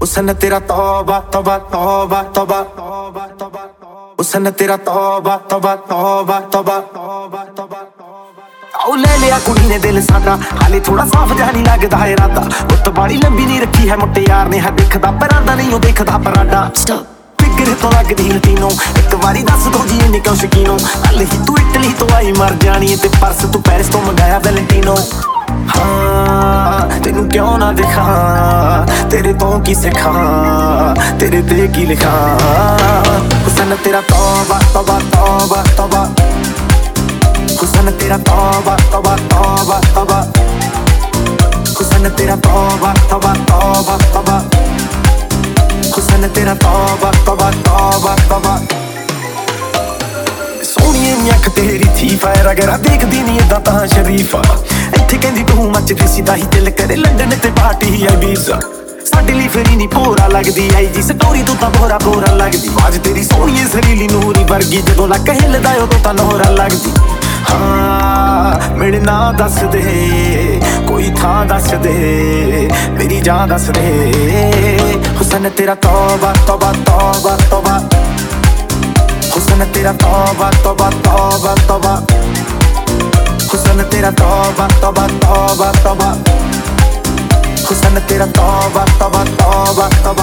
हुस्न तेरा तौबा तौबा तौबा तौबा तौबा, हुस्न तेरा तौबा तौबा तौबा तौबा तौबा। आओ ले लिया कुड़ी ने दिल साडा, हाले थोड़ा साफ जा नहीं लगदा है इरादा। उत्त बाड़ी लंबी नहीं रखी है मुट्टे यार ने, है दिखदा परांदा नहीं ओ देखदा परांडा। फिगर तो लगदी लटीनो, एक बारी दस दो जी इन्नी क्यों शकीनो। हल ही तू इटली तो आई मर जानी, ते पर्स तू पेरिस तो मंगाया वैलेंटिनो। हाँ तेनू क्यों ना दिखा, तेरे तो की सिखा, तेरे ते की लिखा। हुस्न तेरा तौबा तौबा तौबा तौबा, हुस्न तेरा तौबा तौबा तौबा तौबा, हुस्न तेरा तौबा तौबा तौबा तौबा, हुस्न तेरा तौबा तौबा तौबा तौबा। सोहणिए नी अख तेरी थी फायर, अगर देखदी नी इदां तां शरीफा। इत्थे कहंदी तू मचदी सीधा ही दिल करे लंडन ते पार्टी है वीज़ा। साडे लई फिर नी भोरा लगदी आई जी स्टोरी, तू तां भोरा भोरा लगदी। आज तेरी सोहणिए सरीली नूरी वर्गी, जदों लक हिलदा उदों तां नोरा लगदी। हाँ मेरे ना दस दे, कोई थां दस दे, मेरी जान दस दे। हुस्न तेरा तौबा तौबा तौबा तौबा, हुस्न तेरा तौबा तौबा तौबा तौबा, हुस्न तेरा तौबा तौबा तौबा तौबा, हुस्न तेरा तौबा तौबा तौबा तौबा।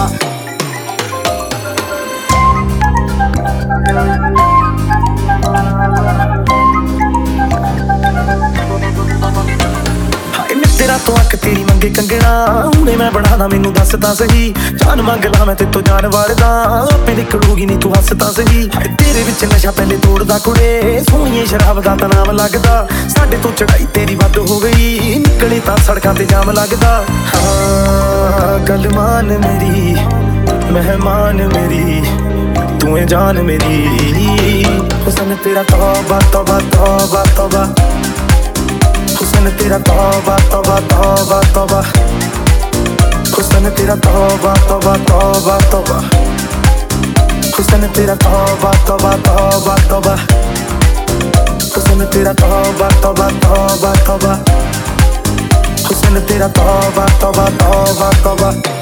तेरा तो अख तेरी मंगे कंगना, हुणे मैं बनाना मैनू दस तां सही। जान मंग ला मैं तेतों जान वारदा, आपे निकलूगी नी तू हस तां सही। तेरे विच नशा पहले तोड़दा कुड़े, सोहणीए शराब दा तां नाम लगदा। साडे तो चढ़ाई तेरी वध हो गई, निकले तां सड़कां ते जाम लगदा। हाँ गल मान मेरी मेहमान मेरी, तू है जान मेरी। हुस्न तेरा तौबा तौबा तौबा तौबा, हुस्न तेरा तौबा तौबा तौबा तौबा, हुस्न तेरा तौबा तौबा तौबा तौबा, हुस्न तेरा तौबा तौबा तौबा तौबा, हुस्न तेरा तौबा तौबा तौबा तौबा, हुस्न तेरा तौबा तौबा तौबा तौबा।